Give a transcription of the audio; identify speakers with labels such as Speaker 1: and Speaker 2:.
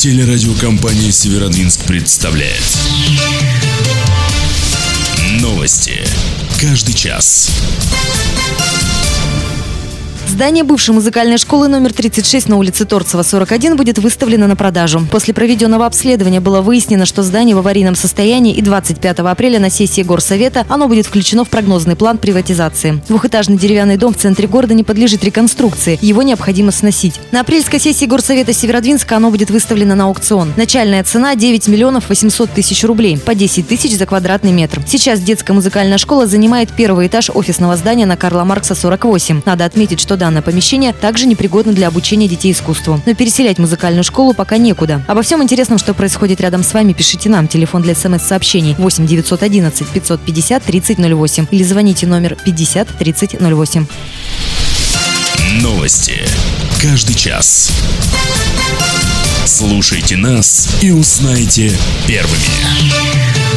Speaker 1: Телерадиокомпания «Северодвинск» представляет новости. Каждый час.
Speaker 2: Здание бывшей музыкальной школы номер 36 на улице Торцева, 41 будет выставлено на продажу. После проведенного обследования было выяснено, что здание в аварийном состоянии, и 25 апреля на сессии горсовета оно будет включено в прогнозный план приватизации. Двухэтажный деревянный дом в центре города не подлежит реконструкции, его необходимо сносить. На апрельской сессии горсовета Северодвинска оно будет выставлено на аукцион. Начальная цена 9 миллионов 800 тысяч рублей, по 10 тысяч за квадратный метр. Сейчас детская музыкальная школа занимает первый этаж офисного здания на Карла Маркса, 48. Надо отметить, что данное помещение также непригодно для обучения детей искусству. Но переселять музыкальную школу пока некуда. Обо всем интересном, что происходит рядом с вами, пишите нам. Телефон для СМС-сообщений 8 911 550 30 08 или звоните номер 50 30 08.
Speaker 1: Новости. Каждый час. Слушайте нас и узнайте первыми.